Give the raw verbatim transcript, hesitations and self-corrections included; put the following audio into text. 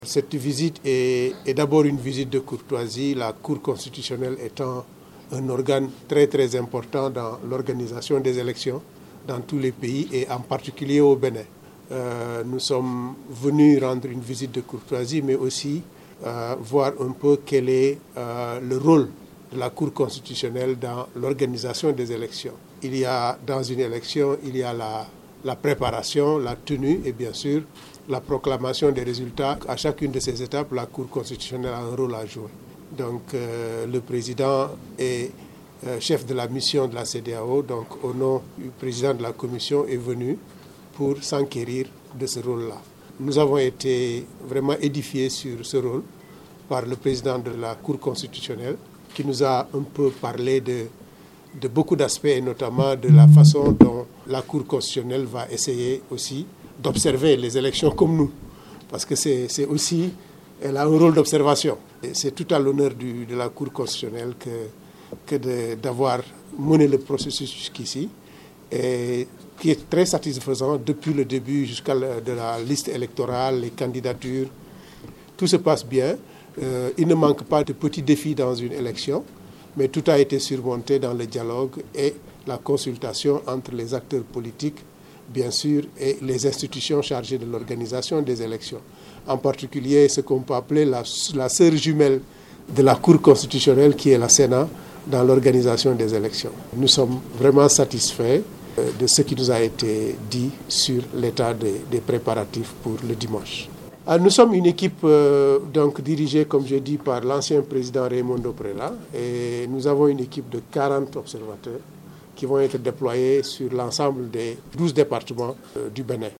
Cette visite est, est d'abord une visite de courtoisie, la Cour constitutionnelle étant un organe très très important dans l'organisation des élections dans tous les pays et en particulier au Bénin. Euh, nous sommes venus rendre une visite de courtoisie, mais aussi euh, voir un peu quel est euh, le rôle de la Cour constitutionnelle dans l'organisation des élections. Il y a dans une élection, il y a la, la préparation, la tenue et bien sûr la proclamation des résultats. À chacune de ces étapes, la Cour constitutionnelle a un rôle à jouer. Donc euh, le président est euh, chef de la mission de la C E D E A O, donc au nom du président de la commission est venu pour s'enquérir de ce rôle-là. Nous avons été vraiment édifiés sur ce rôle par le président de la Cour constitutionnelle qui nous a un peu parlé de, de beaucoup d'aspects et notamment de la façon dont la Cour constitutionnelle va essayer aussi d'observer les élections comme nous, parce que c'est, c'est aussi, elle a un rôle d'observation. Et c'est tout à l'honneur du, de la Cour constitutionnelle que, que de, d'avoir mené le processus jusqu'ici, et qui est très satisfaisant depuis le début jusqu'à la, de la liste électorale, les candidatures. Tout se passe bien. Euh, il ne manque pas de petits défis dans une élection, mais tout a été surmonté dans le dialogue et la consultation entre les acteurs politiques, bien sûr, et les institutions chargées de l'organisation des élections. En particulier, ce qu'on peut appeler la, la sœur jumelle de la Cour constitutionnelle, qui est la Sénat, dans l'organisation des élections. Nous sommes vraiment satisfaits de ce qui nous a été dit sur l'état des, des préparatifs pour le dimanche. Nous sommes une équipe euh, donc dirigée, comme je dis, par l'ancien président Raymondo Prela, et nous avons une équipe de quarante observateurs qui vont être déployés sur l'ensemble des douze départements euh, du Bénin.